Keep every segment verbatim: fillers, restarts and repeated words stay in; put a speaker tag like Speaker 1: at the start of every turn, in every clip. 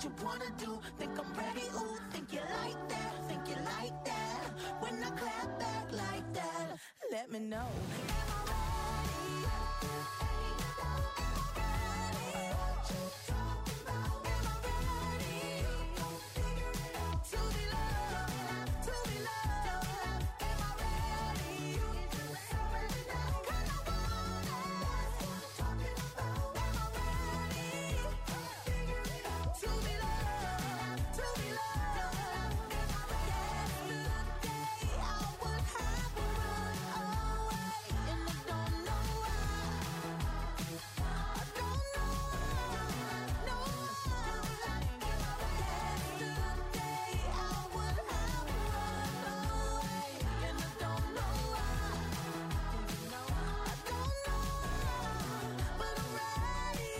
Speaker 1: you wanna do. Think I'm ready, ooh, think you like that, think you like that. When I clap back like that, let me know. Am I ready? What you talking about? Am I ready? Figure it out. To be loved, to be loved. Am I ready? Cause I want it. What you talking about? Am I ready? Figure it out. To be loved, to be loved. Am I ready? Yesterday I would have run away, and I don't know why. I don't know why. No. Yesterday I would have run away, and I don't know why. I don't know, but I'm ready.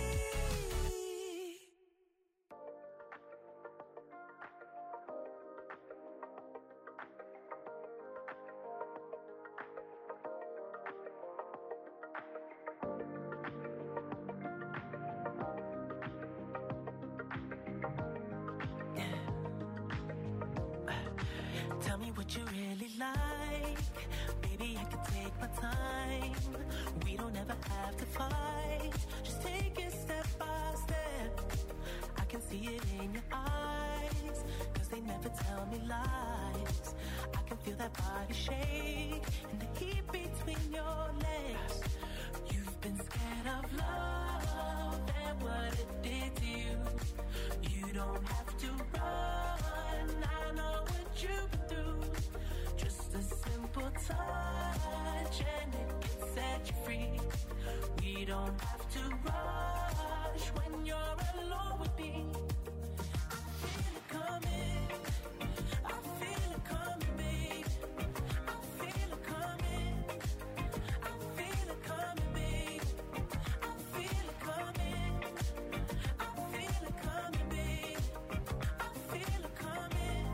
Speaker 2: Tell me what you really like. Baby, I can take my time. We don't ever have to fight. Just take it step by step. I can see it in your eyes, cause they never tell me lies. I can feel that body shake and the heat between your legs. You've been scared of love and what it did to you. You don't have to run, I know what you've been through. Just a simple touch and it can set you free. We don't have to rush when you're alone with me. I feel it coming, I feel it coming, babe. I feel it coming, I feel it coming, babe. I feel it coming, I feel it coming, babe. I feel it coming,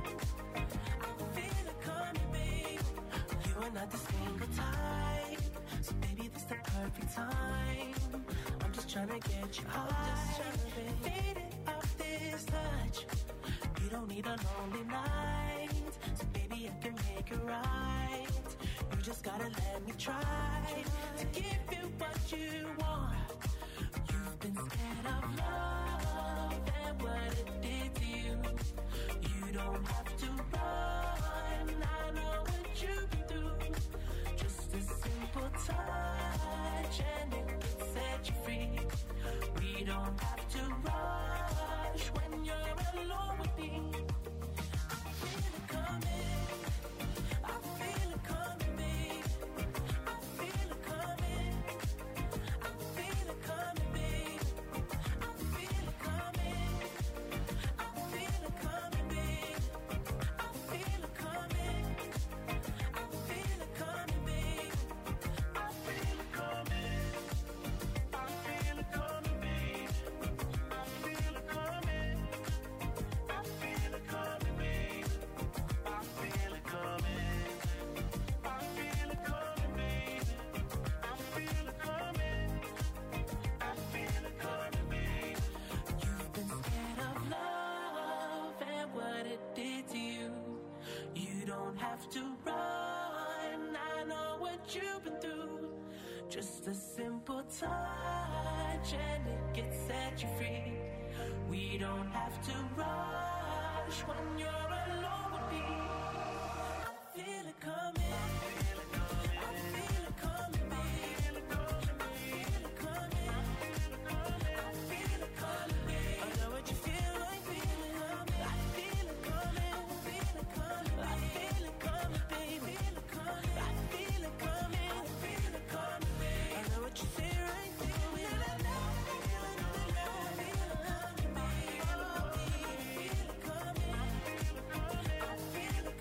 Speaker 2: I feel it coming, babe. You are not the single type, so baby, this the perfect time. I'm just tryna get you high, faded off this touch. You don't need a lonely night, so baby, I can make it right. You just gotta let me try to give you what you want. You've been scared of love and what it did to you. You don't have to run, I know what you've been through. Just a simple touch and it can set you free. We don't have to rush when you're alone with me. I feel it coming, I feel it coming, babe. I feel it coming, I feel it coming, babe. I feel it coming, I feel it coming, babe. I feel it coming, I feel it coming, babe. I feel it coming, I feel it coming, babe. I feel it coming, I feel it coming, babe. I feel it coming, I feel it coming, babe. I feel it coming, I feel it coming, babe. You've been scared of love and what it did to you. You don't have to run, I know what you've been through. Just a simple touch and it can set you free. We don't have to rush when you're alone with me. I feel it coming, I feel it coming, babe. I feel it coming, I feel it coming, babe. I know what you feel like, feel it coming. I feel it coming, I feel it coming, I feel it coming, baby. I feel it coming, I feel it coming, babe. I know what you say right there. I feel it coming, I feel it coming, I feel it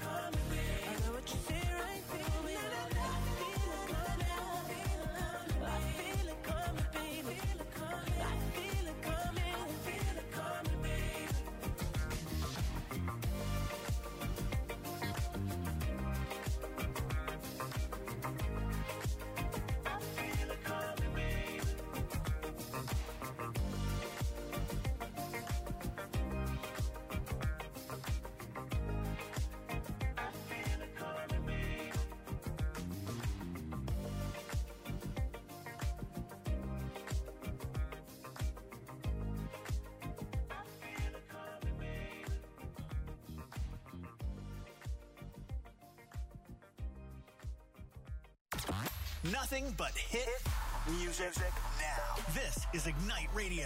Speaker 3: Nothing but hit music now. This is Ignite Radio.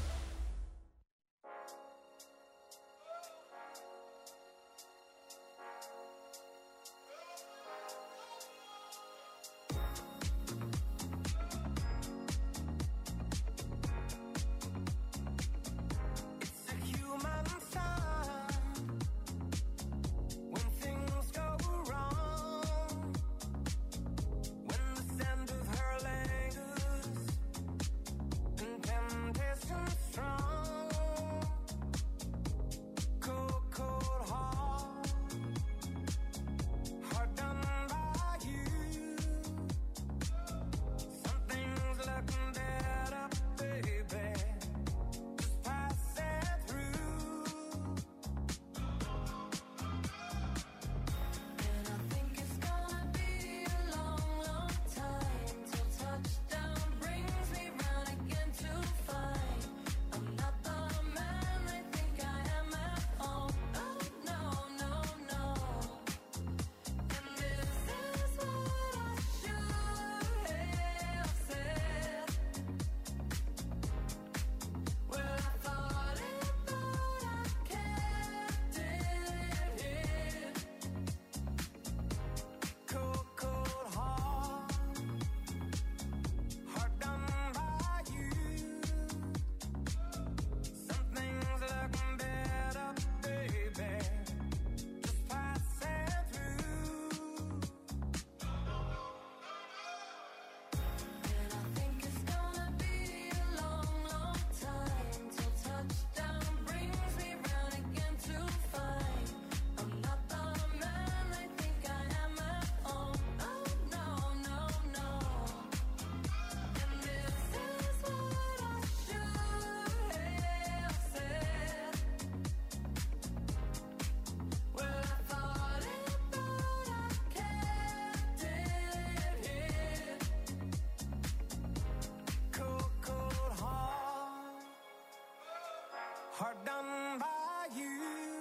Speaker 4: Hard done by you.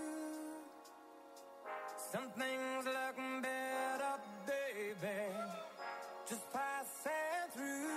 Speaker 4: Some things look better, baby, just passing through.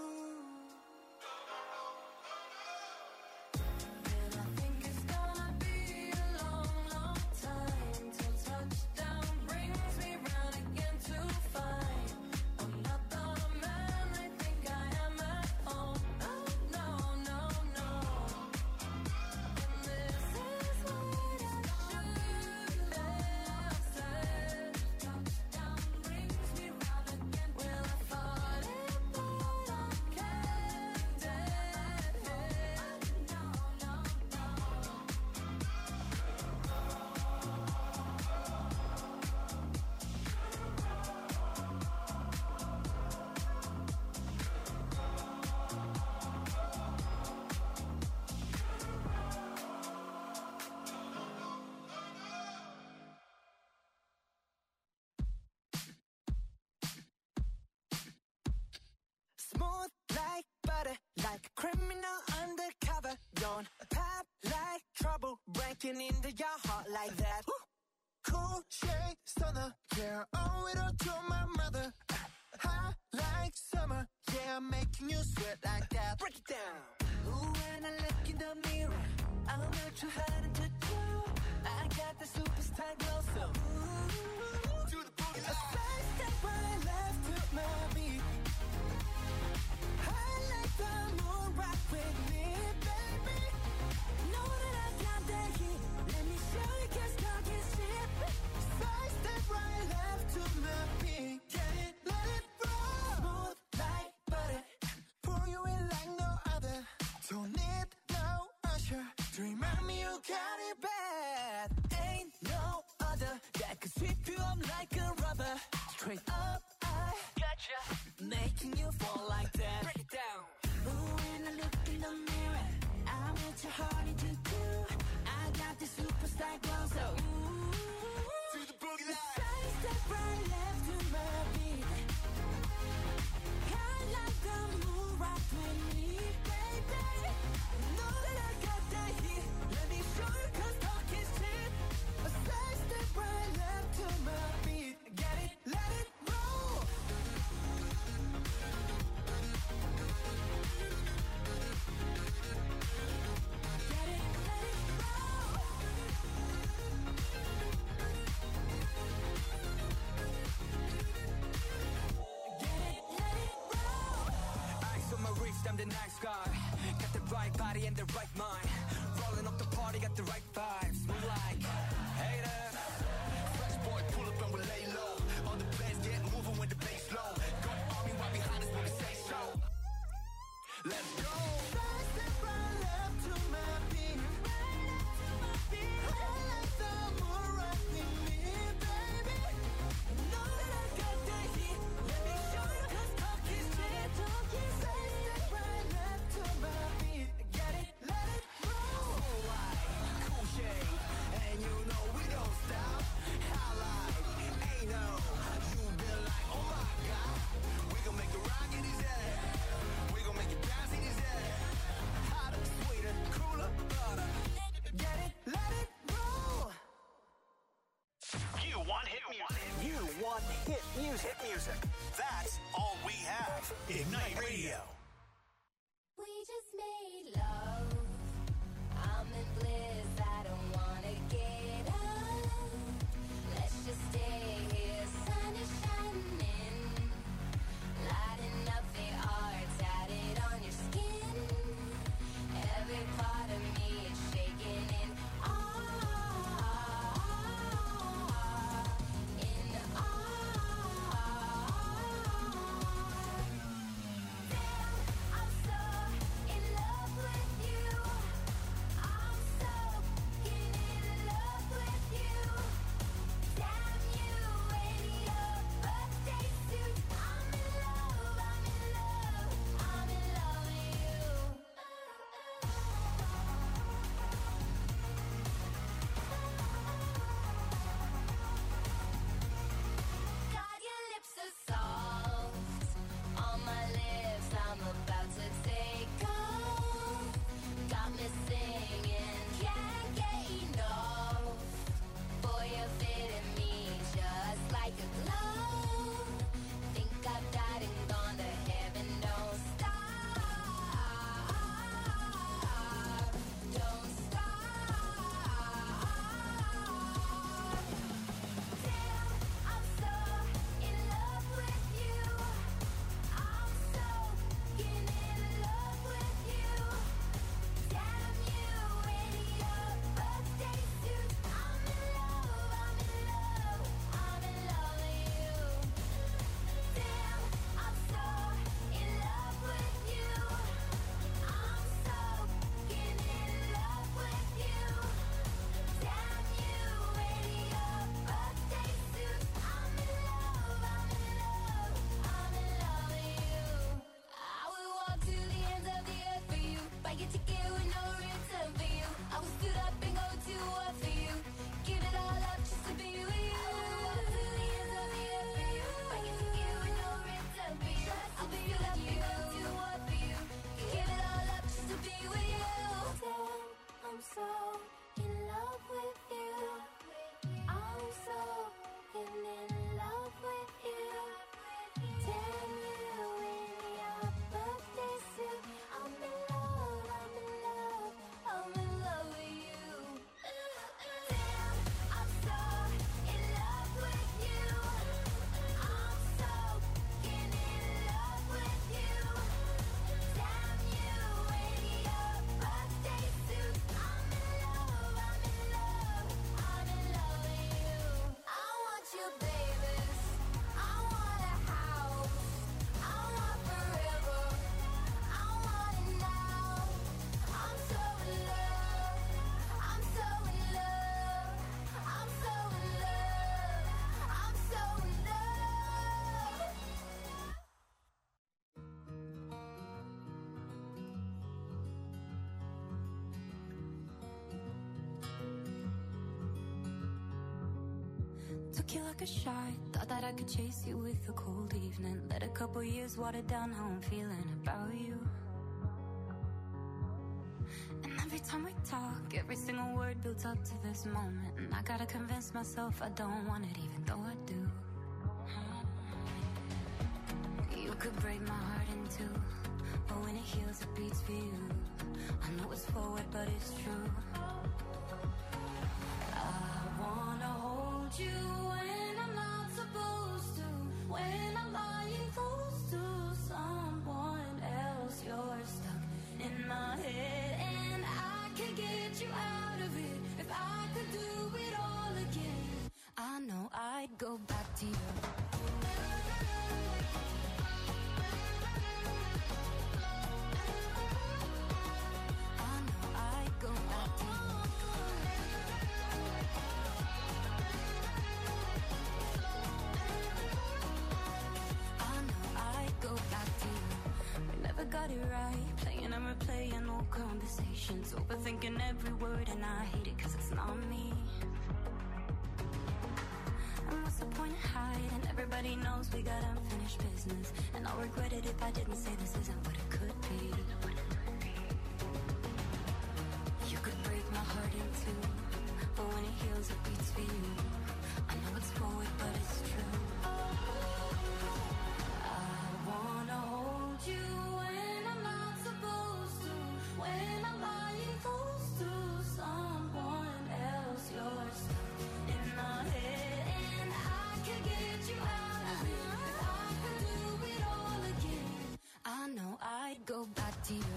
Speaker 1: And I think it's gonna be a long, long time till touchdown brings me round again to find I'm not the man I think I am at home. No, no, no, no. And this is what I should have said. Touchdown brings me round again. Well, I thought it, but I can't dead it. No, no, no.
Speaker 5: Smooth like butter, like a criminal undercover. Don't pop like trouble, breaking into your heart like that. Cool shade stunner, yeah, owe it all to my mother. Hot like summer, yeah, I'm making you sweat like that. Break it down. Ooh, when I look in the mirror, I'm not too hard to do. I got the superstar glow, so ooh, do the boogie line. A side step right left to my beat. I like the moon rock with me, baby. Know that I got that heat. Let me show you, 'cause talk is cheap. Side step right left to my beat. Get it, let it roll. Smooth like butter. Pour you in like no other. Don't need no usher to remind me you got it bad. Ain't no other that could sweep you up like a rubber. Straight up, I gotcha, making you fall like that. Break it down. Ooh, when I look in the mirror, I'm what your heart need to do. I got the superstar glow, so ooh, to the boogie line. Side step right left to my beat. I like the moon rock with me, baby. Know that I got that heat. Let me show you, 'cause talk is cheap. A side step right left to my beat. Get it, let it roll.
Speaker 4: night sky. Got the right body and the right mind. Rolling up the party, got the right vibes. Move like haters. Fresh boy, pull up and we lay low. All the players get moving with the bass low. Got army right behind us when we say so. Let's go.
Speaker 5: Side step right left to my beat. I like the moon right with me, baby. Know that I got the heat. Let me show you 'cause talk is cheap. Side step right left to my beat. Get it, let it roll.
Speaker 4: Cool light, cool shade, and you know we don't stop. Highlight, ain't no, you been like, oh my god. We gon' make it rock in his head. We gon' make it bounce in his head. Hotter, sweeter, cooler, butter.
Speaker 5: Get it, let it roll.
Speaker 3: You want hit music. You want hit music. Hit music. That's all we have. Ignite Radio.
Speaker 1: We just made love. I'm in bliss. I don't wanna get up. Let's just stay here. Sun is shining, lighting up the art tatted on your skin. Every part of me is shaking in awe, in awe. Damn, I'm so in love with you. I'm so in love with you. Damn you in your birthday suit. I'm in love, I'm in love, I'm in love with you. God, your lips are soft. On my lips, I'm about to take off. Got me singing, can't get enough. Boy, you're fitting me just like a glove. Think I've died and gone to heaven. Don't stop, don't stop. Damn, I'm so in love with you. I'm so in love with you. Damn you in your birthday suit. I'm in love, I'm in love, I'm in love with you. Damn, I'm so in love with you. I'm so in love with you. Damn you in your birthday suit. I'm in love, I'm in love, I'm in love with you. I would walk to the ends of the earth for you. Buy your ticket with no return for you. I would stood up and go to war for you. Give it all up just to be with you. I would walk to the ends of the earth for you. Buy your ticket with no return for you. I would stood up and go to war for you. Give it all up just to be with you. Damn, I'm so in love with you. I'm so in love with you. Damn you in your birthday suit. I'm in love, I'm in love, I'm in love with you. Damn, I'm so in love with you. I'm so in love with you. Damn you in your birthday suit. I'm in love, I'm in love, I'm in love with you. I want you, babies. I want a house. I want forever. I want it now. I'm so in love. I'm so in love. I'm so in love. I'm so in love.
Speaker 6: Took you like a shot, thought that I could chase you with a cold evening. Let a couple years water down how I'm feeling about you. And every time we talk, every single word builds up to this moment. And I gotta convince myself I don't want it, even though I do. You could break my heart in two, but when it heals, it beats for you. I know it's forward, but it's true. I wanna hold you when I'm not supposed to, when I'm lying close to someone else. You're got it right. Playing and replaying old conversations, overthinking every word, and I hate it cause it's not me. And what's the point of hiding? Everybody knows we got unfinished business, and I'll regret it if I didn't say this isn't what it could be. You could break my heart in two, but when it heals it beats for you. I know it's forward but it's true. I wanna hold you when I'm not supposed to, when I'm lying close to someone else. You're stuck in my head and I can get you out of it. I could do it all again. I know I'd go back to you.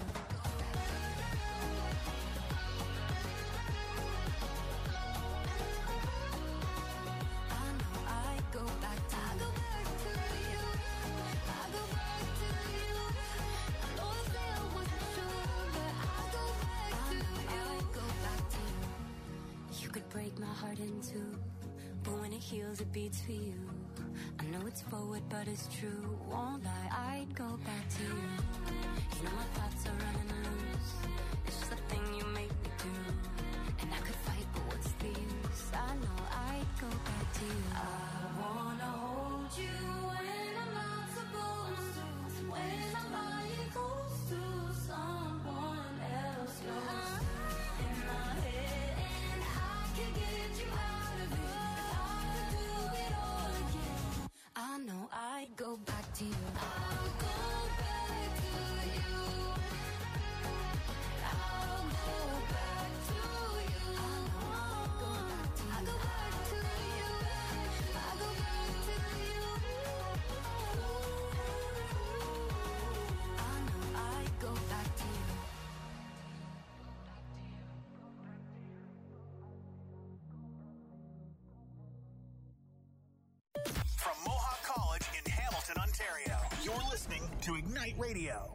Speaker 6: Go back to I go back to you. I go back to you. I know I said I wasn't sure, but I go back to you. I go back to you. You could break my heart in two, but when it heals, it beats for you. I know it's forward, but it's true. Won't lie, I'd go back to you. You know my thoughts are running loose. It's just a thing you make me do. And I could fight, but what's the use? I know I'd go back to you. I wanna hold you when I'm not supposed to, when I'm lying close to someone else. You're in my head and I can get you out of it. I could do it all again. I know I'd go back to you. I'll go back to you. I'll go back to you. I know I'll go back to you. I'll go back to you. I'll go back to you. I know I'd go back to you.
Speaker 3: From Mohawk College in Hamilton, Ontario, you're listening to Ignite Radio.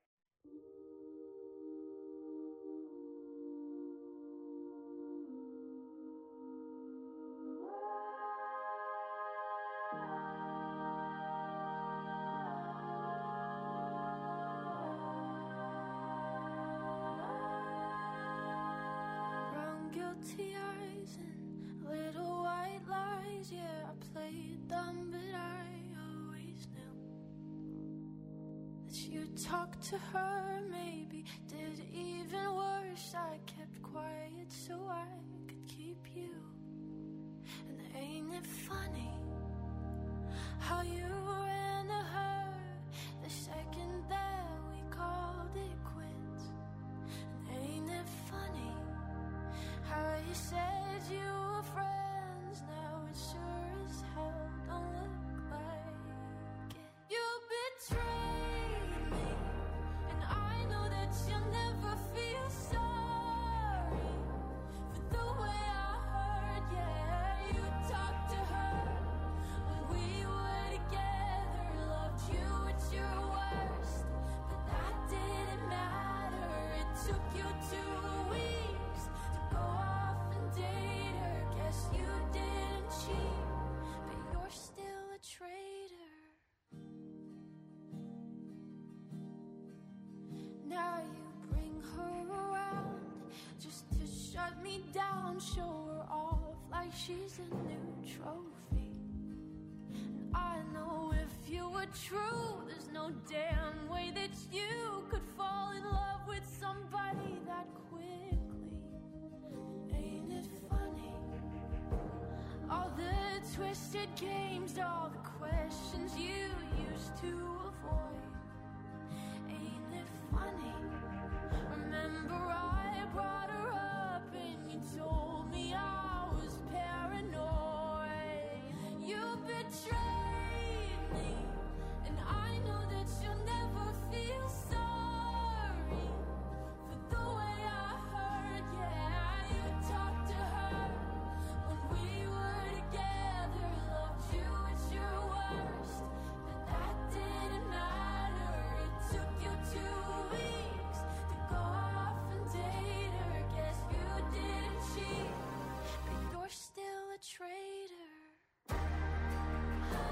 Speaker 5: Brown guilty eyes and little white lies. Yeah, I played dumb, but I always knew that you'd talk to her. Maybe did even worse. I kept quiet so I could keep you. And ain't it funny how you ran to her the second that we called it quits? And ain't it funny how you said you were friends? Now it sure as hell don't look like it. You betrayed me, and I know that you'll never feel sorry for the way I heard. Yeah, you talked to her when we were together, loved you at your worst, but that didn't matter. It took you two weeks to go off and date her. Guess you didn't cheat, but you're still a traitor. Now you bring her around just to shut me down, show her off like she's a new trophy. And I know if you were true, there's no damn way that you could fall in love with somebody that quickly. Ain't it funny? All the twisted games, all the questions you used to avoid. Ain't it funny? Remember I brought her up and you told me I was paranoid. You betrayed me, and I know that you'll never feel sorry for the way I heard. Yeah, you talked to her when we were together, loved you at your worst, but that didn't matter. It took you two weeks to go off and date her. Guess you didn't cheat, but you're still a traitor.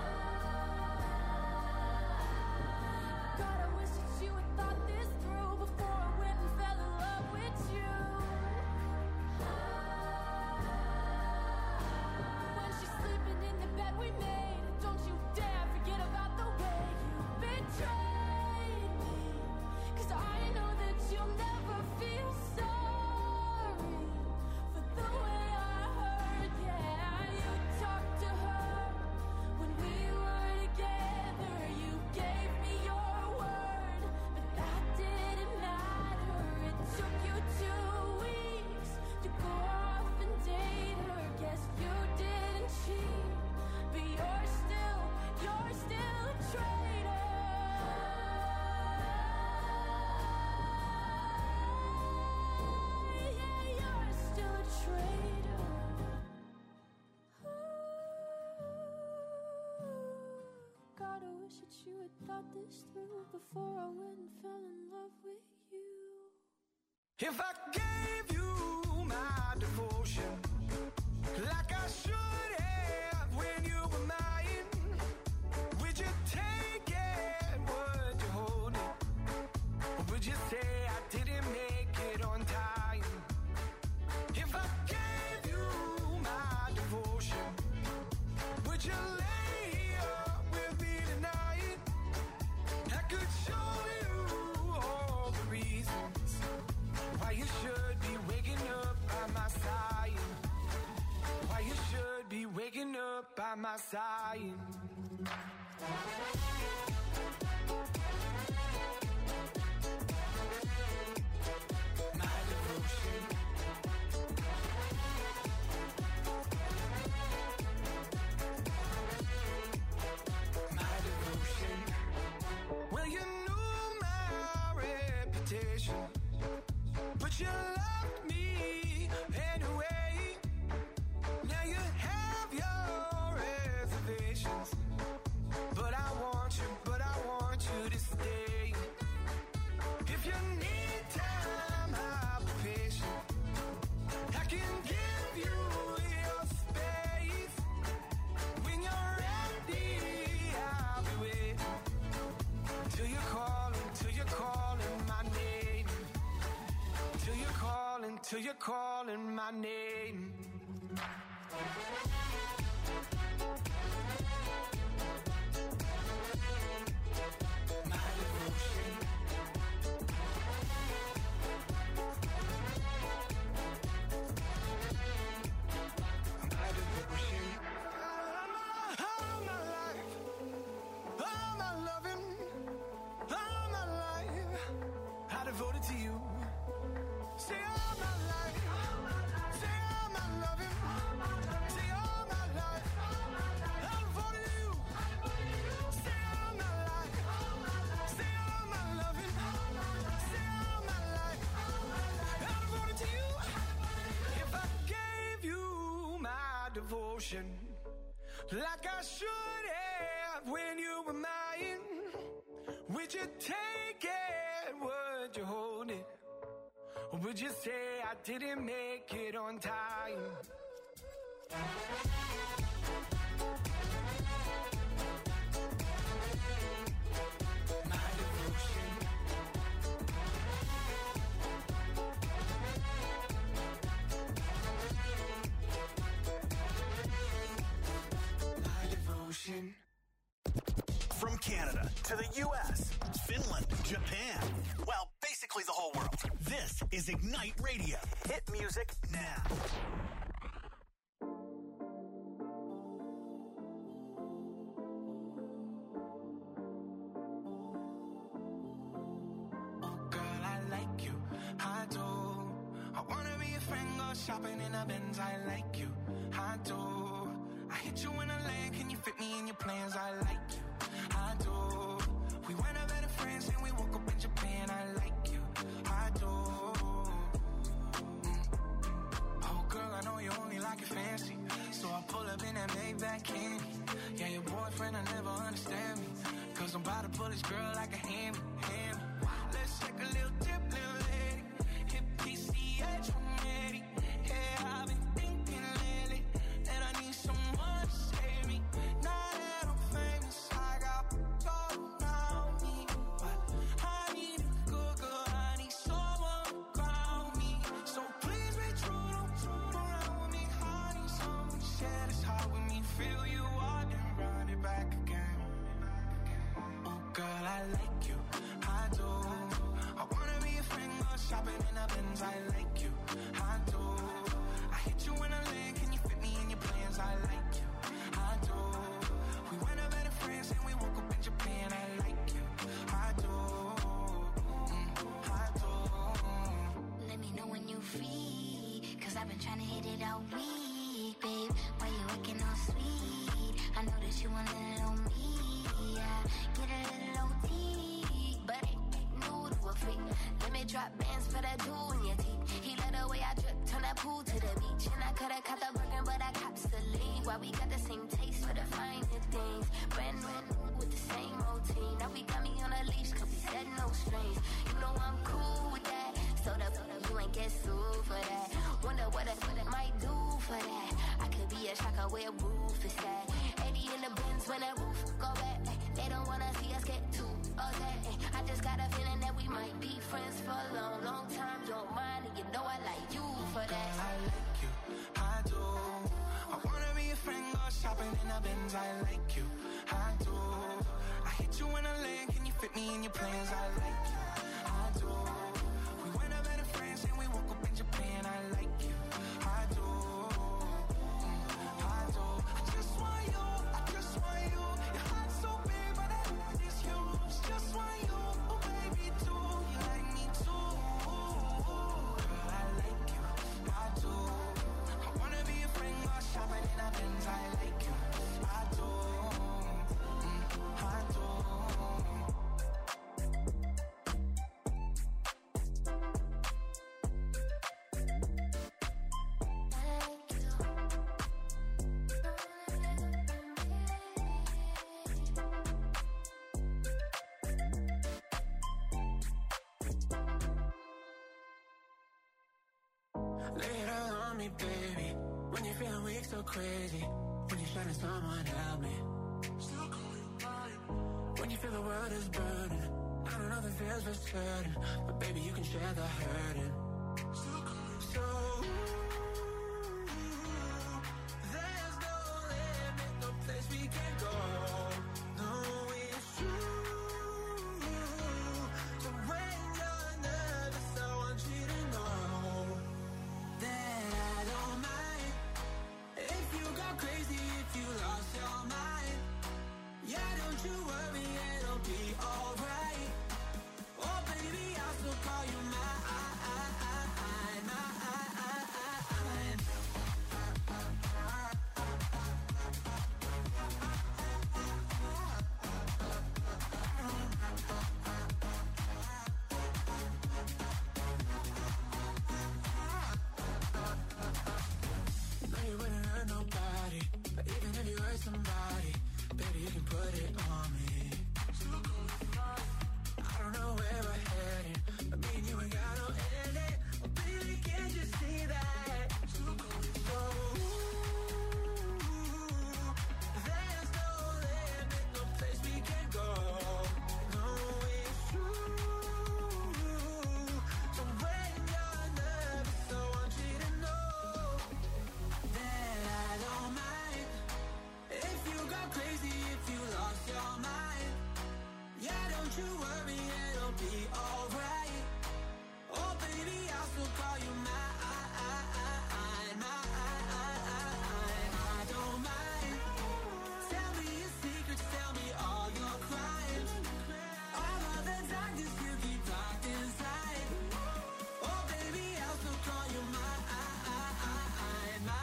Speaker 6: that you had thought this through before I went and fell in love with you.
Speaker 4: If I gave you my devotion, like I should have when you were mine, would you take it? Would you hold it? Or would you say I didn't make it on time? If I gave you my devotion, would you lay up with me tonight? I could show you all the reasons why you should be waking up by my side. Why you should be waking up by my side. My devotion. My devotion. Well, you knew my reputation, but you loved me anyway. Now you have your reservations, but I want you, but I want you to stay. If you need time, I'll be patient. I can give you your space. When you're ready, I'll be waiting till you're calling, till you're calling my name. Till you're calling, till you're calling my name. My devotion. My devotion. All my life, all my loving, all my life, I devoted to you. Say all my life, say all my loving, say all my life, I devoted to you. Say all my life, say all my loving, say all my life, I devoted to you. If I gave you my devotion, like I should have when you were mine, would you take it? Would you hold it? Or would you say I didn't make it on time? My devotion. My devotion.
Speaker 3: From Canada to the U S, Finland, Japan. Well, basically the whole world. This is Ignite Radio. Hit music now.
Speaker 4: Girl, I like you, I do. I wanna be a friend, go shopping in a Benz. I like you, I do. I hit you in a lane, can you fit me in your plans? I like you, I do. We went up better friends and we woke up in Japan. I like you, I do. Mm. Oh girl, I know you only like it fancy, so I pull up in that Maybach candy. Yeah, your boyfriend will never understand me, cause I'm about to pull this girl like a hand, hand. Let's take a little dip, little lady. Hit P C H one eighty. Yeah, I've been thinking lately that I need someone to save me. Now that I'm famous, I got gold around me, but I need a good girl. I need someone to ground me. So please be true, don't turn around with me. I need someone to share this heart with me. Feel you up and run it back again. Oh girl, I like you, I do. I wanna be a friend, go shopping in a Benz. I like you, I do. I hit you in a lane, can you fit me in your plans? I like you, I do. We went up better friends and we woke up in Japan. I like you, I do. Mm, I do.
Speaker 6: Let me know when you free, cause I've been trying to hit it all week, babe. Why you looking all sweet? I know that you want a little me, yeah. Get a little O T, but ain't new to a freak. Let me drop bands for that jewel in your teeth. He let the way I drip, turn that pool to the beach. And I could've caught the burger, but I cops the lead. Why we got the same taste for the finer things. Brand new with the same old know I like you for that.
Speaker 2: I like you, I do. I wanna be a friend, go shopping in a Benz. I like you, I do. I hit you in a lane, can you fit me in your plans? I like you, I do. We went up in France and we woke up in Japan. I like you, I do. I do. I just want you, I just want you. Your heart's so big, but that is huge. Just want you, oh baby, too. You like me too. Girl, I like you, I do. I wanna be a friend, go shopping in a Benz. I like you, I do. Mm, I do. Lay it all on me, baby. When you're feeling weak, so crazy. When you're shining, someone help me. Still call you mine. When you feel the world is burning. I don't know if it feels for certain, but baby, you can share the hurting. Still call you so. There's no limit, no place we can go. No, it's true. So when you're nervous, I want you to know that I don't mind if you go crazy, if you lost your mind. Yeah, don't you worry, it'll be alright. Oh baby, I'll still call you mine, mine. No, you wouldn't hurt nobody, but even if you hurt somebody, baby, you can put it on me. I don't know where we're heading, but me and you ain't got no ending. Oh, baby, can't you see that? So, there's no limit, no place we can go. No, it's true. So when you're nervous, I want you to know that I don't mind if you go crazy, if you lost your mind. Yeah, don't you worry, it'll be alright. Oh baby, I'll still call you mine, mine. I don't mind. Tell me your secrets, tell me all your crimes. All of the darkness you keep locked inside. Oh baby, I'll still call you mine, mine.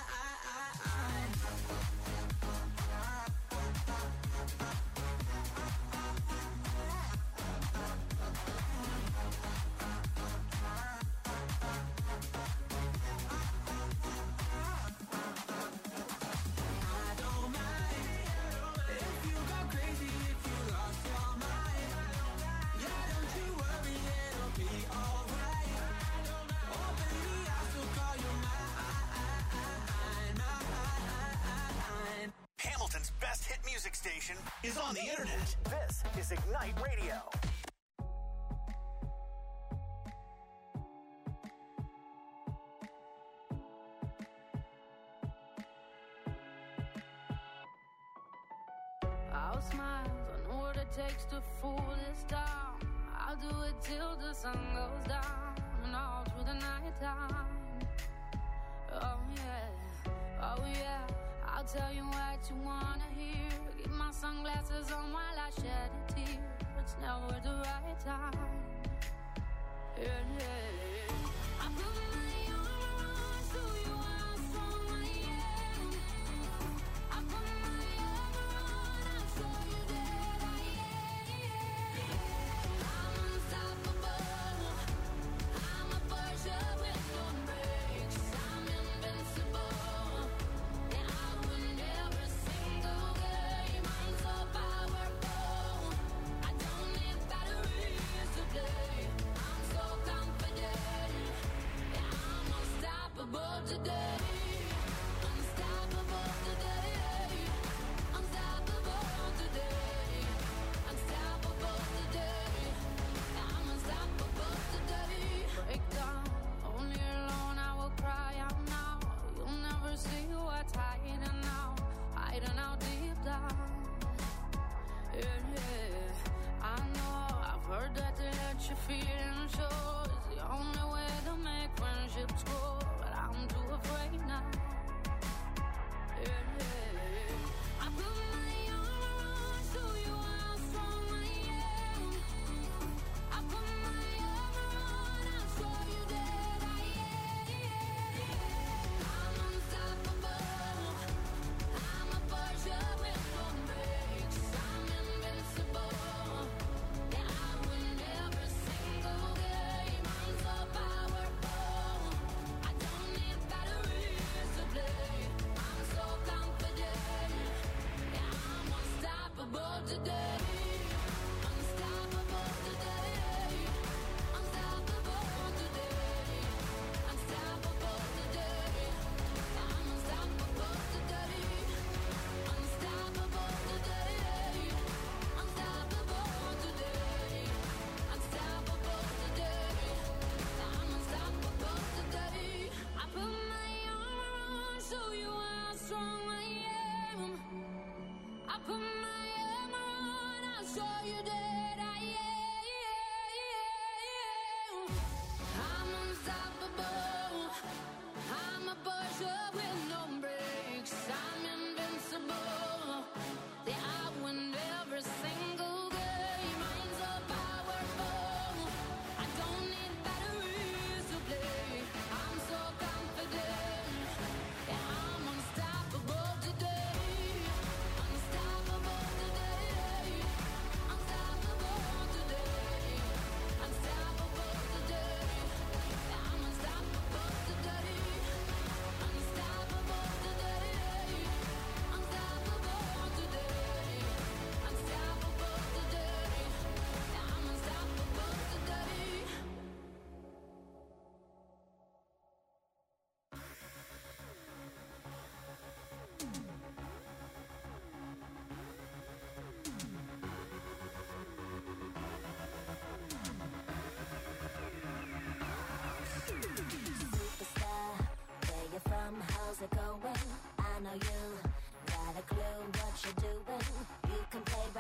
Speaker 2: I don't mind if you go crazy, if you lost your mind. Yeah, don't you worry, it'll be alright. Oh baby, I'll still call you mine, mine.
Speaker 3: Hamilton's best hit music station is on the internet. This is Ignite Radio.
Speaker 6: I'll smile, I know what it takes to fool this town. I'll do it till the sun goes down and all through the night time. Oh yeah, oh yeah, I'll tell you what you wanna hear. Keep my sunglasses on while I shed a tear. It's never the right time. Yeah, yeah. I put my arms so you are strong, I am. I put my arm around, I'll show you that I am. I'm unstoppable. I'm a Porsche with no brakes. I'm invincible. Yeah, I win every single game. I'm so powerful. I don't need batteries to play. I'm so confident. Yeah, I'm unstoppable today.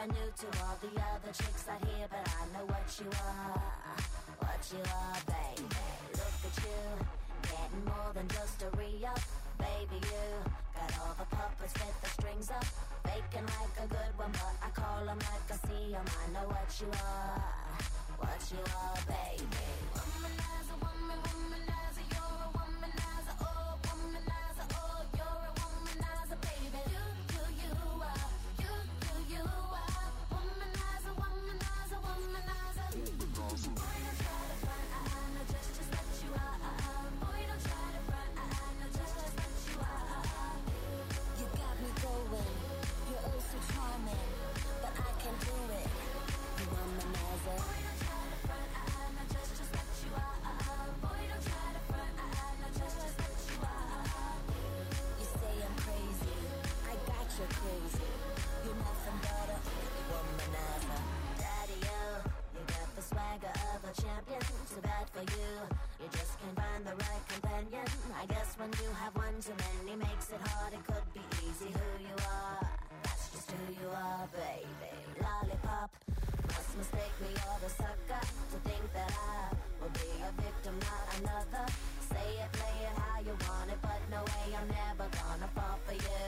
Speaker 7: brand new to all the other chicks out here, but I know what you are, what you are, baby. Look at you, getting more than just a re-up, baby. You got all the puppets with the strings up, faking like a good one, but I call 'em like I see 'em. I know what you are, what you are, baby. Womanizer, woman, womanizer, you're a womanizer, oh, womanizer, oh, you're a womanizer, baby. You, you, you are, you, you, you are, womanizer, womanizer, womanizer. Boy, don't try to front, I, I know just, just what you are. Boy, don't try to front, I, I know just, just what you are. You got me going, you're oh so charming, but I can do it. You womanizer. Boy, don't try to front, I, I know just, just what you are. Boy, don't try to front, I, I know just, just what you are. You say I'm crazy, I got you crazy. You're nothing but a womanizer. Daddy, you, you got the swagger of a champion. Too bad for you, you just can't find the right companion. I guess when you have one too many makes it hard. It could be easy who you are, that's just who you are, baby. Lollipop, must mistake me or the sucker to think that I will be a victim, not another. Say it, play it how you want it, but no way, I'm never gonna fall for you.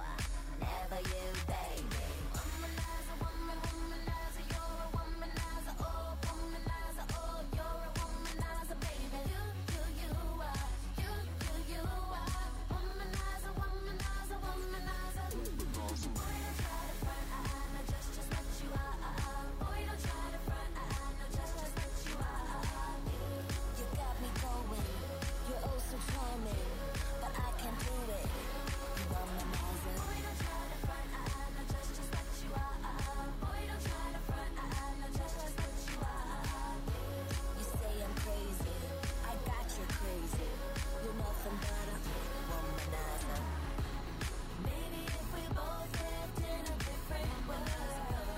Speaker 7: Never you, baby. Womanizer, woman, womanizer, you're a womanizer, oh, womanizer, oh, you're a womanizer, baby. You, you, you are, you, you, you are, womanizer, womanizer, womanizer. Boy, don't try to front, I, I know just, just what you are. Boy, don't try to front, I, I know just, just what you are. You got me going, you're oh so charming, but I can do it. You womanizer. Boy, don't try to front, I, I know just, just what you are. Boy, don't try to front, I, I know just, just what you are. You say I'm crazy, I got you crazy. You're nothing but a womanizer. Maybe if we both lived in a different world,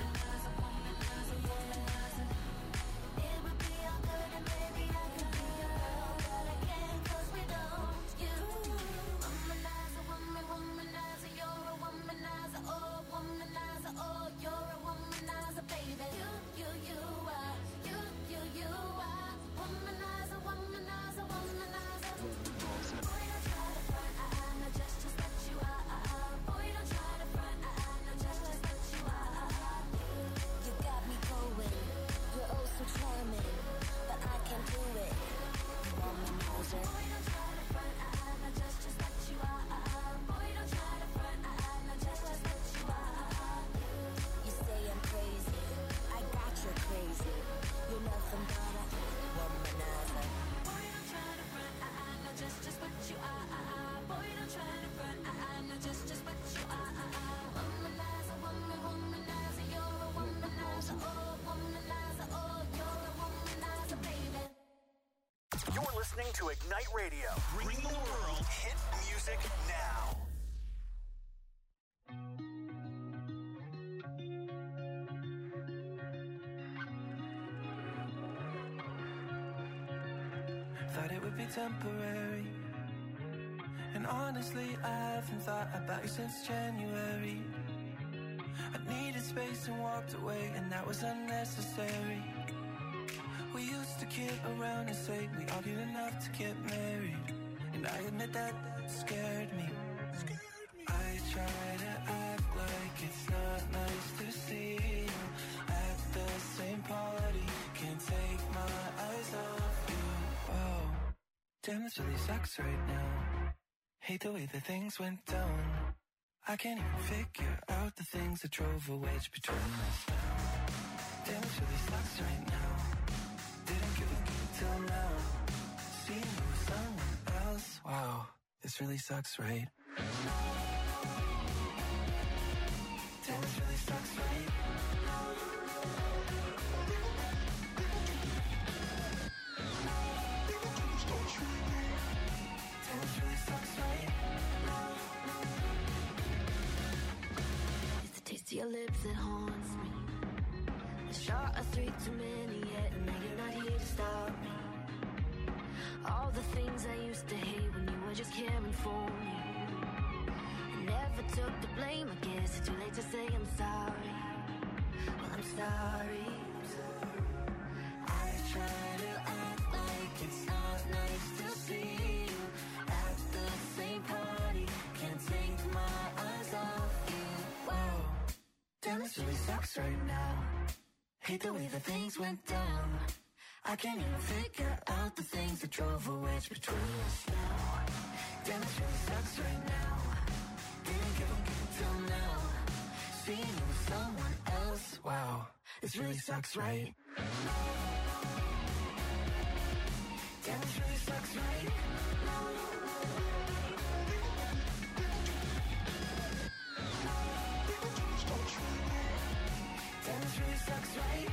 Speaker 7: it would be all good and maybe I could be your girl, but I can't 'cause we don't. You, womanizer, woman, womanizer, you're a womanizer, oh, womanizer, oh, you're a womanizer, baby. You, you, you are, you, you, you are, womanizer, womanizer, womanizer. Boy, don't try to front, I, I know just, just what you are. Boy, don't try to front, I, I know just, just what you are. You got me going, you're oh so charming, but I can do it. You womanizer. Boy, don't try to front, I, I know just, just what you are. Boy, don't try to front, I, I know just, just what you are. You say I'm crazy, I got you crazy. You're nothing but a womanizer. Boy, don't try to front, I, I know just, just what you are. Boy, don't try to front, I, I know just, just what you are. Womanizer, woman, womanizer, you're a womanizer, oh, womanizer, oh, you're a womanizer, baby.
Speaker 3: You're listening to Ignite Radio, bringing the world hit music now.
Speaker 2: Thought it would be temporary, and honestly I haven't thought about you since January. I needed space and walked away, and that was unnecessary. We used to kid around and say we argued enough to get married, and I admit that scared me. I try to act like it's not nice to see you at the same party. Can't take my eyes off you. Whoa, damn, this really sucks right now. Hate the way that things went down. I can't even figure out the things that drove a wedge between us now. Damn, this really sucks right now. Didn't give a good till now. Seeing you with someone else. Wow, this really sucks, right? Damn, this really sucks, right? Damn, this really sucks, right?
Speaker 7: It's the taste of your lips that haunts me. A shot of three too many yet, and now you're not here to stop me. All the things I used to hate when you were just caring for me. I never took the blame, I guess it's too late to say I'm sorry.
Speaker 2: sorry. I try to act like it's not nice to see you at the same party. Can't take my eyes off you. Wow, damn, this really sucks right now. Hate the way that things went down. I can't even figure out the things that drove a wedge between us now. Damn, this really sucks right now. Didn't give a fuck till now. Seeing you with someone else. Wow, this really sucks, right? Damn, this really sucks, right? Damn, this really sucks, right?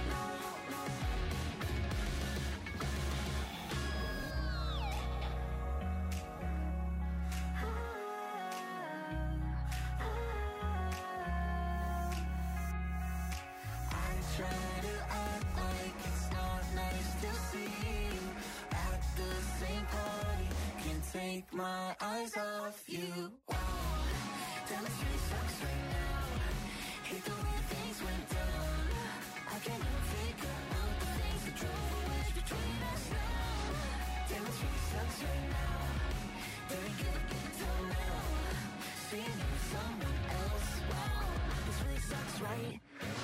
Speaker 2: Try to act like it's not nice to see you at the same party. Can't take my eyes off you. Wow, damn, this really sucks right now. Hate the way things went down. I can't even figure out the things that drove a wedge between us now. Damn, this really sucks right now. Didn't give a fuck till now. Seeing you with someone else. Wow, this really sucks, right?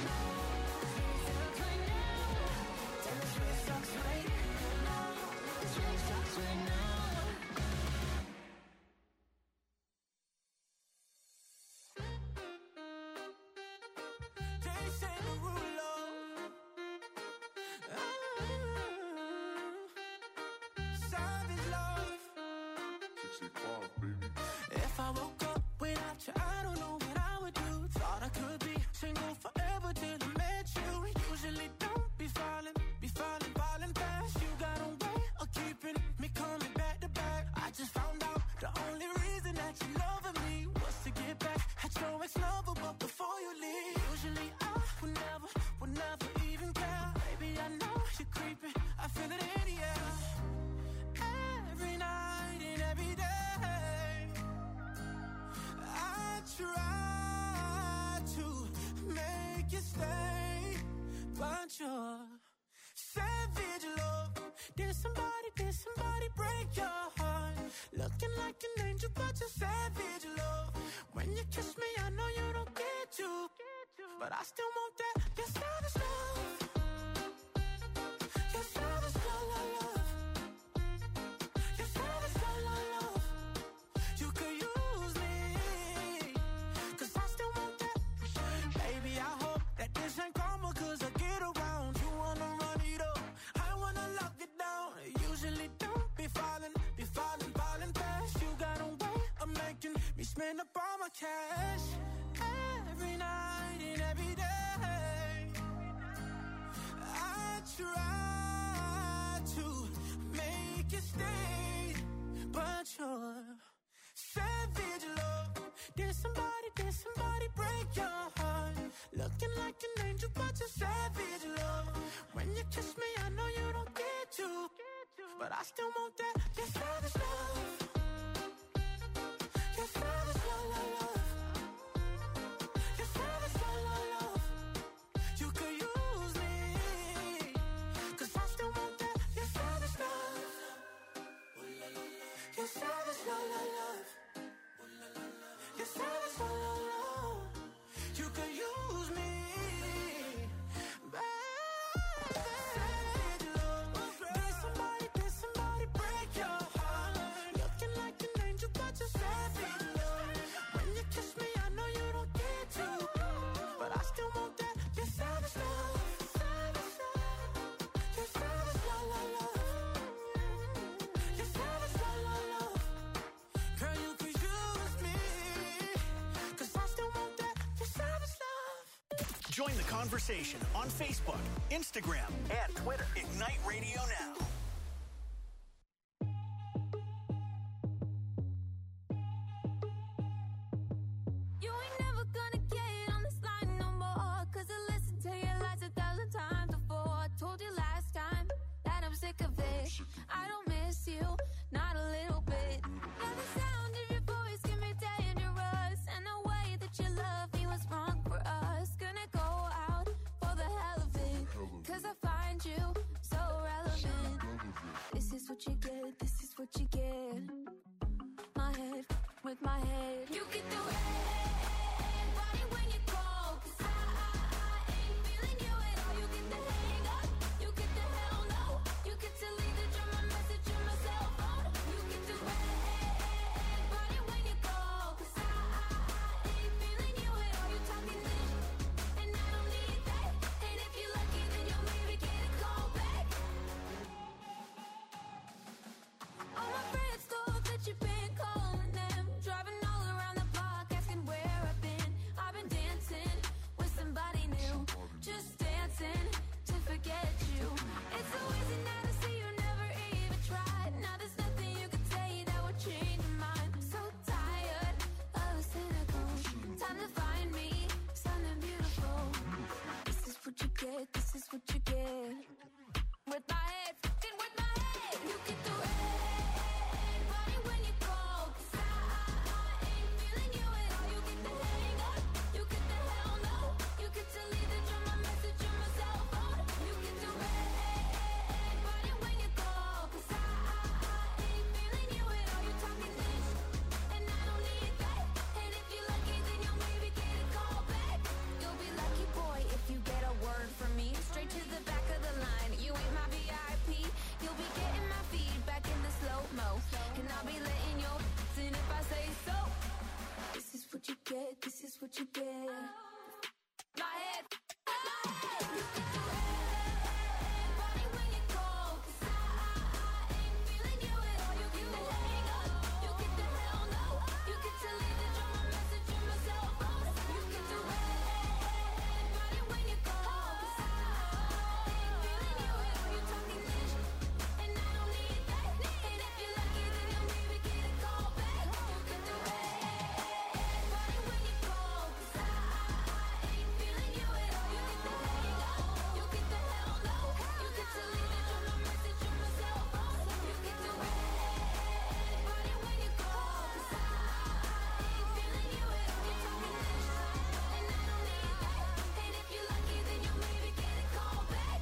Speaker 8: If I woke up without you, I don't know what I would do. Thought I could be single forever till I met you. Usually don't be falling, be falling, falling fast. You got a way of keeping me coming back to back. I just found out the only reason that you loving me was to get back at your ex-lover, but before you leave, usually I would never, would never even care. Baby, I know you're creeping, I feel it in the air. Every night and every day try to make you stay, but you're savage love. Did somebody, did somebody break your heart? Looking like an angel, but you're savage love. When you kiss me, I know you don't get to, but I still want that. You're savage love. You're savage love, love, love. You're savage love, love, love. You could use me, cause I still want that. Baby, I hope that this ain't karma, cause I get around. You wanna run it up, I wanna lock it down. Usually don't be falling, be falling, falling fast. You got a way of making me spend up all my cash. Every night and every day I try to make you stay, but you're savage love. Did somebody, did somebody break your heart? Looking like an angel, but you're savage love. When you kiss me, I know you don't get to, but I still want that. You're savage love. You're savage love, love, love. You're savage love, love, love. You could use me, cause I still want that. You're savage love. You're savage love, love, love. You're savage love, love, love. You could use me, baby. Savage love. Did somebody, did somebody break your heart? Looking like an angel, but you're savage love. When you kiss me, I know you don't get to, but I still want that. You're savage love. You're savage love, love, love. You're savage love, love, love. Girl, you could use me, cause I still want that. You're savage love.
Speaker 3: Join the conversation on Facebook, Instagram, and Twitter. Ignite Radio Now.
Speaker 6: You ain't never gonna get on this line no more, cause I listened to your lies a thousand times before. I told you last time that I'm sick of it. I don't miss you, not a little bit. Now the sound of your voice can be dangerous, and the way that you love me was wrong for us. Gonna go out for what you get, this is what you get. My head with my head. You get the red body when you call. 'Cause I, I, I ain't feeling you at all. You get the hang up, you get the hell no. You get to leave the drum, my message on my cell phone. You get the red body when you call. 'Cause I, I, I ain't feeling you at all. You talking this, and I don't need that. And if you're lucky, then you'll maybe get a call back. All my friends thought that you've been calling them, driving all around the block, asking where I've been. I've been dancing with somebody new, just dancing to forget you. It's so easy now to see you never even tried. Now there's nothing you can say that would change your mind. I'm so tired of the cynical. Time to find me something beautiful. This is what you get, this is what you get. With my head, fucking with my head. You get the red body when you call. 'Cause I, I, I ain't feeling you at all. You get the hang up, you get the hell no. You get to leave the drum, my message on my cell phone. You get the red body when you call. 'Cause I, I, I ain't feeling you at all. You talking this, and I don't need that. And if you're lucky, then you'll maybe get a call back. You'll be lucky, boy, if you get a word from me. Straight to the back of the line. You ain't my V I P. You'll be getting my feedback in the slow-mo. And I'll be letting you in if I say so. This is what you get, this is what you get. My head, my head. You get the red body when you call. 'Cause I, I, I ain't feeling you at all. You get the hang up, you get the hell no. You get to leave the drum, my message on my cell phone. You get the red body when you call. 'Cause I, I ain't feeling you at all. You talking this, and I don't need that. And if you're lucky, then you'll maybe get a call back. You get the red body when you call. 'Cause I, I ain't feeling you at all. You get the hang up, you get the hell no. You get to leave the drum, my message on my cell phone. You get the red body when you call. 'Cause I, I ain't feeling you at all. You talking this, and I don't need that. And if you're lucky, then you'll maybe get a call back.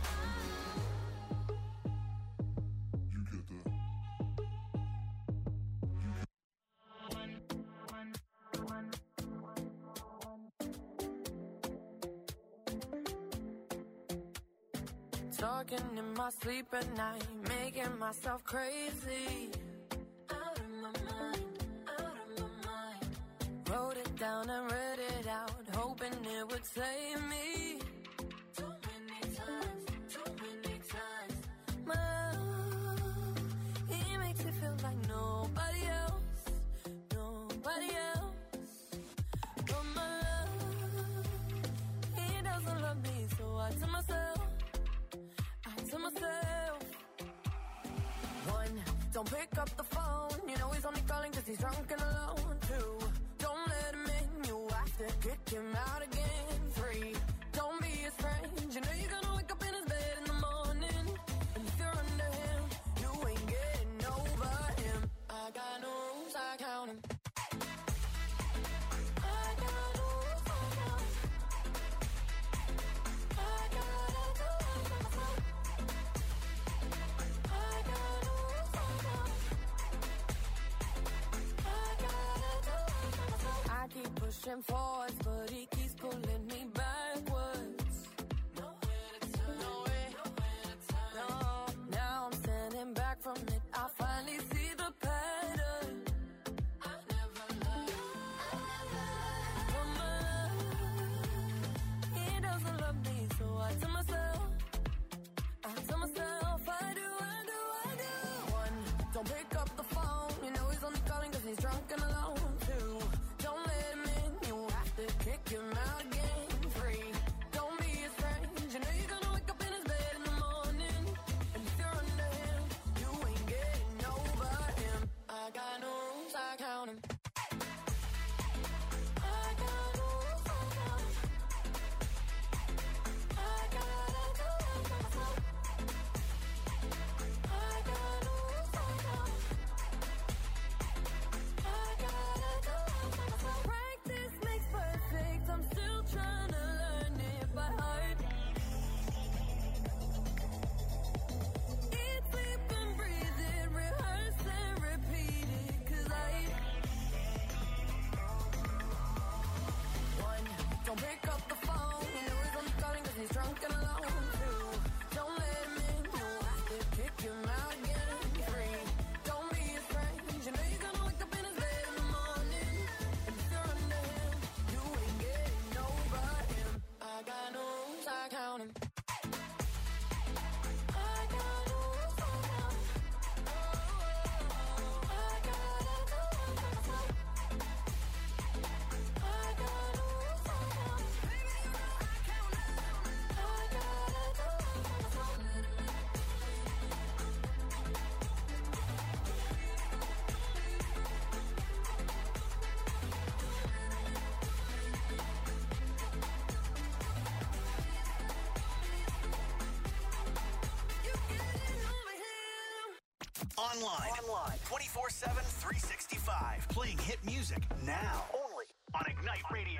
Speaker 9: Talking in my sleep at night, making myself crazy. Out of my mind, out of my mind. Wrote it down and read it out, hoping it would save me. Too many times, too many times. My love, he makes me feel like nobody else, nobody else. But my love, he doesn't love me, so I tell myself, to myself. One, don't pick up the phone. You know he's only calling 'cause he's drunk and alone. Two, don't let him in. You have to kick him out again. Three, don't be his friend. You know you're gonna wake up in his bed in the morning. And if you're under him, you ain't getting over him. I got no rules, I count him. I got no rules, I count him. I gotta do it for myself. I keep pushing forwards, but he keeps pulling me backwards. Nowhere to turn, nowhere, nowhere to turn. No, now I'm standing back from it. I finally see the pattern. I never learned, I never learned. From my love, he doesn't love me, so I tell myself, I tell myself, I do, I do, I do. One, don't pick up the phone. You know he's only calling 'cause he's drunk and alone. Two, don't let him in. You have to
Speaker 3: online. Online. twenty-four seven, three sixty-five. Playing hit music now. Only on Ignite Radio.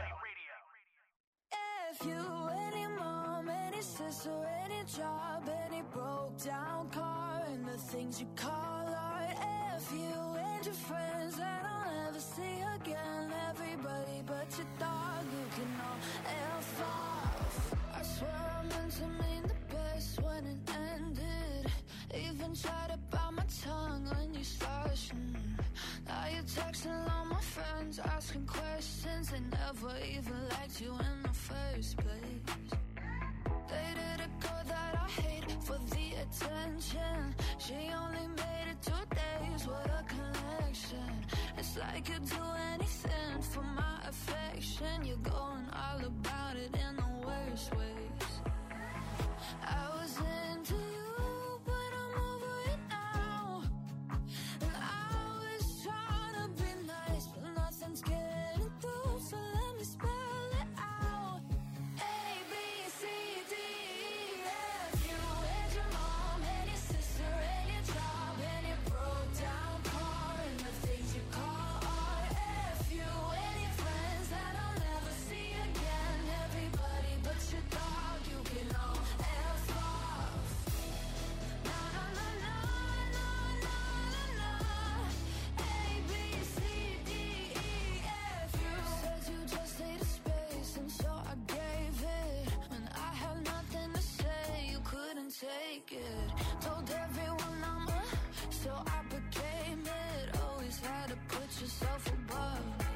Speaker 5: If you, any mom, any sister, any job, any broke down car, and the things you call art. If you and your friends that I'll never see again, everybody but your dog, you can all F off. I swear I meant to mean the best when it ended. Even tried to bite my tongue when you started. Mm. Now you're texting all my friends, asking questions. They never even liked you in the first place. Dated a girl that I hate for the attention. She only made it two days, what a connection. It's like you'd do anything for my affection. You're going all about it in the worst ways. I was into you, but I'm over it now. And I was trying to be nice, but nothing's getting through, so let me spell it out. A, B, C, D, E, F. You and your mom and your sister and your job and your broke down car and the things you call art. F you and your friends that I'll never see again. Everybody but your dog, you can all F off. Na na na na na na na na. A, B, C, D, E, F. You said you just needed space, and so I gave it. When I had nothing to say, you couldn't take it. Told everyone I'm a, so I became it. Always had to put yourself above me.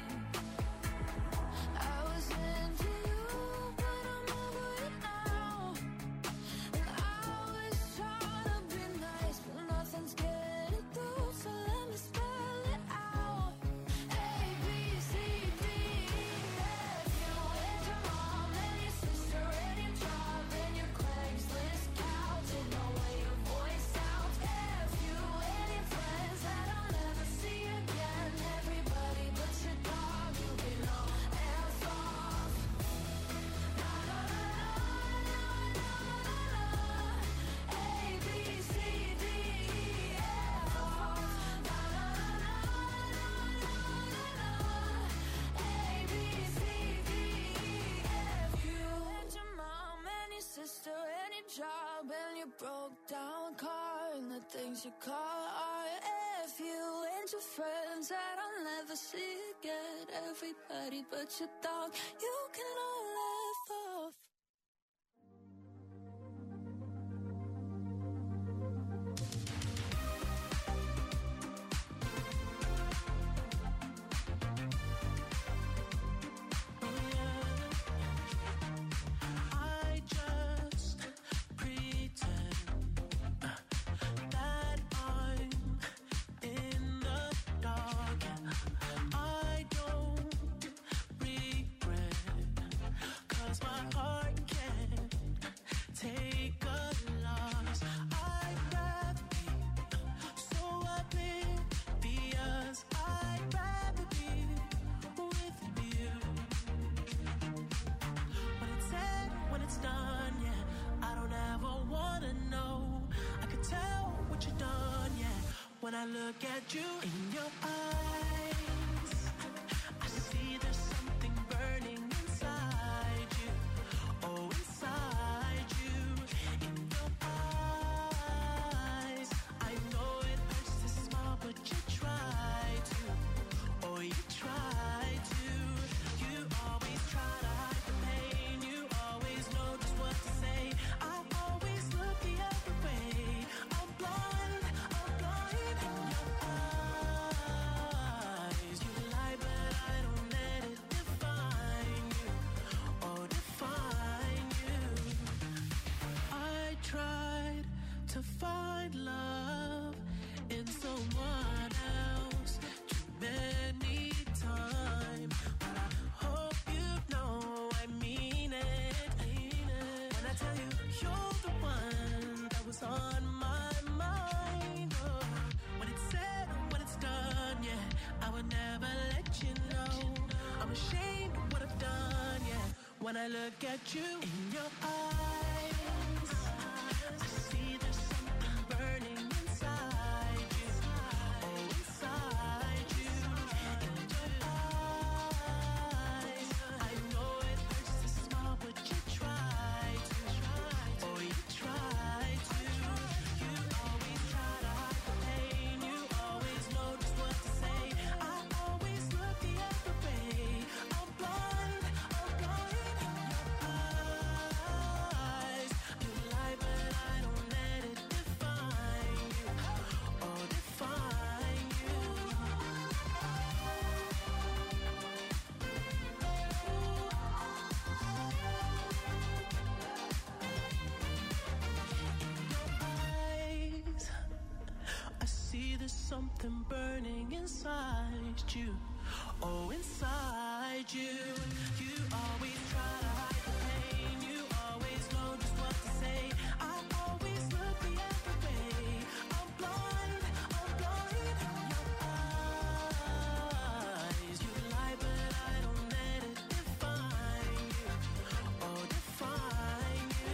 Speaker 5: I was into you, but I'm over it now. And I was trying to be nice, but nothing's getting through, so let me spell it out. A, B, C, D, E, F. You and your mom and your sister and your job and your Craigslist couch and the way your voice sounds. F you and your friends that I'll never see again. Everybody but your dog, you can all F off. Na na na na na na na. A, B, C, D, E, F off. Na na na na na na na. A, B, C, D, E, F. You and your mom and your sister and your job and your broke down car and the things you call art. F you and your friends that I'll never see again. Everybody but your dog, you can all laugh off.
Speaker 2: I just pretend uh, that I'm in the dark. I don't regret, 'cause my heart can't take a loss. I'd rather be so oblivious. I'd rather be with you. When it's said, when it's done, yeah, I don't ever wanna know. I can tell what you've done, yeah. When I look at you in your eyes, I see there's something burning inside you. Oh, inside you, in your eyes. I know it hurts to smile, but you try to. Oh, you try to. You always try to hide the pain. You always know just what to say. I always look the other way. I'm blind, I'm blind in your eyes. You lie, but I don't let it define you. Oh, define you. I tried to find love in someone else too many times, but I hope you know I mean it. I mean it. When I tell you you're the one that was on my mind. Oh, when it's said, when it's done, yeah, I would never let you know. I'm ashamed of what I've done, yeah. When I look at you in your eyes, I see there's something burning inside you. something burning inside you. Oh, inside you. You always try to hide the pain. You always know just what to say. I always look the other way. I'm blind, I'm blind in your eyes. You lie, but I don't let it define you. Oh, define you.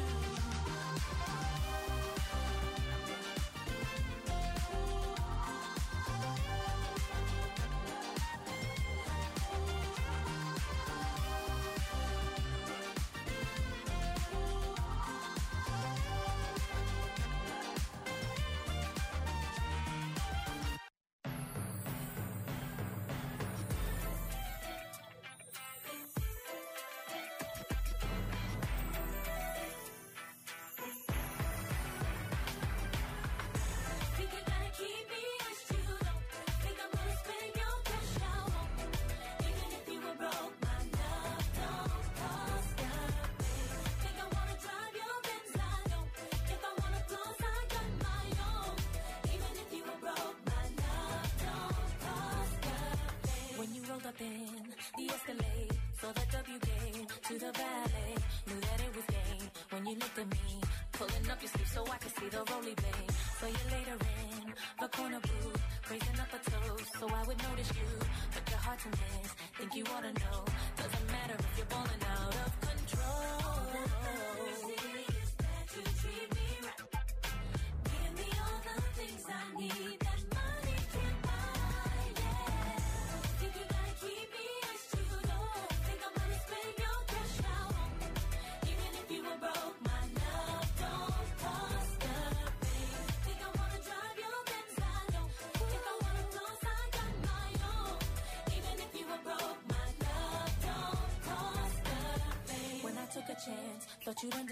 Speaker 1: Think you gotta keep me as you don't think I'm gonna spend your cash out on me. Even if you were broke, my love don't cost a thing. Think I wanna drive your Benz, I don't. If I wanna floss, I got my own. Even if you were broke, my love don't cost a thing.
Speaker 10: When you rolled up in the Escalade, saw that W game to the valet, knew that it was game. When you looked at me, pulling up your sleeve so I could see the roly blade. So you later in the corner booth, raising up a toast so I would notice you. But your heart's a mess, think you ought to know. Doesn't matter if you're balling out of control.
Speaker 1: You treat me right. Give me all the things I need that money can buy, yeah. Think you gotta keep me as you don't think I'm gonna spend your cash out on me. Even if you were broke, my love don't cost a thing. Think I wanna drive your Benz, I don't. If I wanna floss, I got my own. Even if you were broke, my love don't cost a thing.
Speaker 10: When I took a chance, thought you'd understand.